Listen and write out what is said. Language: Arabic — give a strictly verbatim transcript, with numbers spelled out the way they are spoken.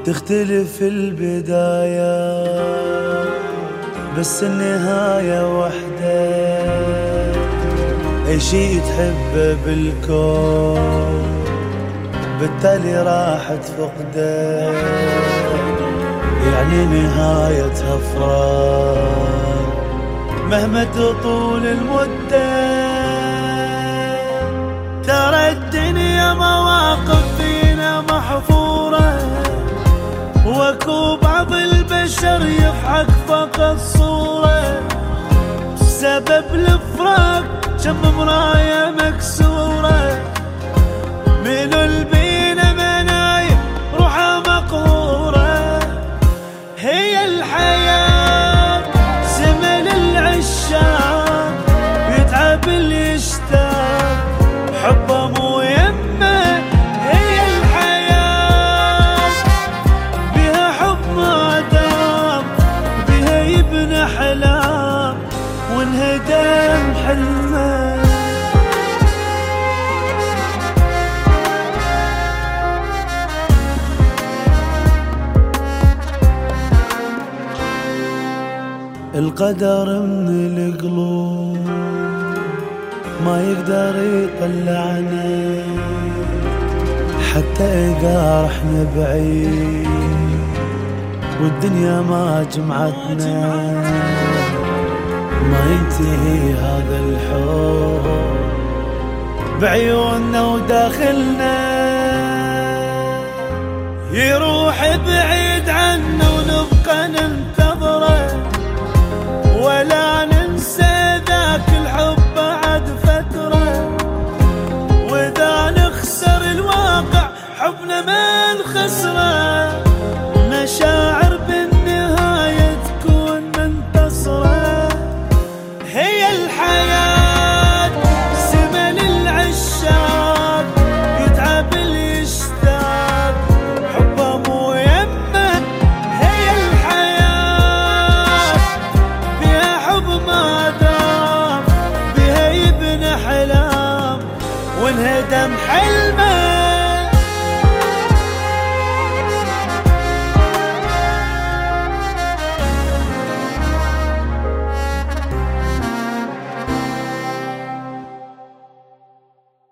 تختلف البداية بس النهاية وحدة. أي شي تحبه بالكون بالتالي راح تفقده، يعني نهايتها فراق مهما تطول المدة. ترى الدنيا مواقف فينا محفورة، واكو بعض البشر يضحك فقط صورة، سبب الفراق شم مراية مكسورة. منو البينا منايم روحه مقهورة، هي الحياة سمن العشاق يتعب اللي يشتاق حبه مو يمه. هي الحياة بها حب ما دام، بها يبنى أحلام وانهدم حلمه. القدر من القلوب ما يقدر يطلعنا، حتى إذا رحنا بعيد والدنيا ما جمعتنا. ما ينتهي هذا الحب بعيوننا وداخلنا، يروح بعيد عنا ونبقى ننتظره ولا